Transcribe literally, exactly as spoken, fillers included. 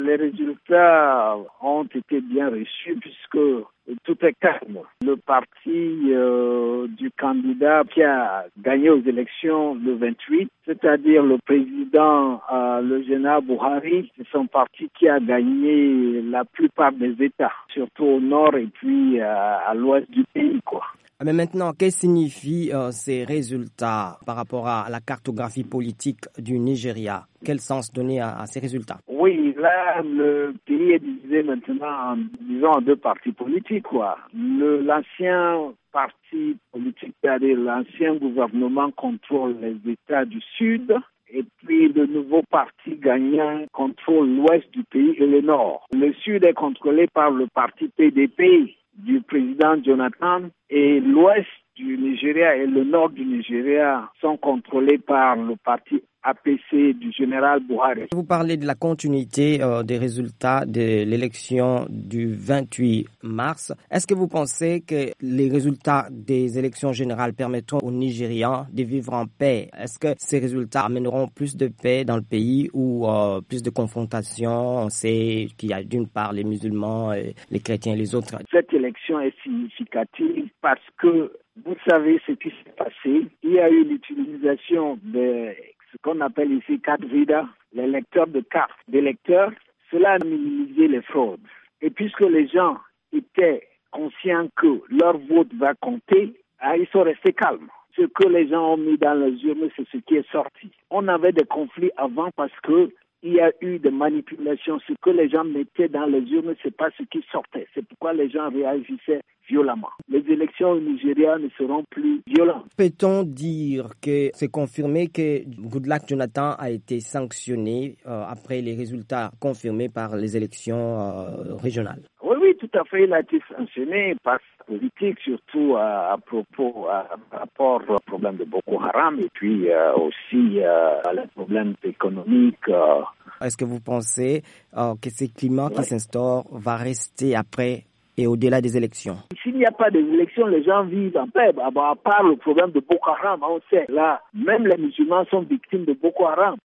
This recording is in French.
les résultats ont été bien reçus puisque tout est calme. Le parti euh, du candidat qui a gagné aux élections le vingt-huit, c'est-à-dire le président, euh, le général Buhari, c'est son parti qui a gagné la plupart des États, surtout au nord et puis euh, à l'ouest du pays, quoi. Mais maintenant, qu'est-ce que signifient euh, ces résultats par rapport à la cartographie politique du Nigeria? Quel sens donner à, à ces résultats? Oui, là, le pays est divisé maintenant en, disons, en deux partis politiques, quoi. Le, l'ancien parti politique, c'est-à-dire l'ancien gouvernement contrôle les États du Sud. Et puis, le nouveau parti gagnant contrôle l'ouest du pays et le nord. Le Sud est contrôlé par le parti P D P du président Jonathan et l'ouest du Nigeria et le nord du Nigeria sont contrôlés par le parti A P C du général Buhari. Vous parlez de la continuité euh, des résultats de l'élection du vingt-huit mars. Est-ce que vous pensez que les résultats des élections générales permettront aux Nigérians de vivre en paix? Est-ce que ces résultats amèneront plus de paix dans le pays ou euh, plus de confrontation? On sait qu'il y a d'une part les musulmans, et les chrétiens et les autres. Cette élection est significative parce que vous savez ce qui s'est passé. Il y a eu l'utilisation de ce qu'on appelle ici carte vida, les lecteurs de cartes d'électeurs. Cela a minimisé les fraudes. Et puisque les gens étaient conscients que leur vote va compter, ils sont restés calmes. Ce que les gens ont mis dans les urnes, c'est ce qui est sorti. On avait des conflits avant parce que il y a eu des manipulations. Ce que les gens mettaient dans les urnes, c'est pas ce qui sortait. C'est pourquoi les gens réagissaient violemment. Les élections au Nigeria ne seront plus violentes. Peut-on dire que c'est confirmé que Goodluck Jonathan a été sanctionné euh, après les résultats confirmés par les élections euh, régionales? Oui, oui, tout à fait. Il a été sanctionné par la politique, surtout à, à propos, à, à rapport au problème de Boko Haram et puis euh, aussi euh, à les problèmes économiques. Euh. Est-ce que vous pensez euh, que ce climat ouais. qui s'instaure va rester après et au-delà des élections? S'il n'y a pas d'élections, les gens vivent en paix. À part le problème de Boko Haram, on sait, là, même les musulmans sont victimes de Boko Haram.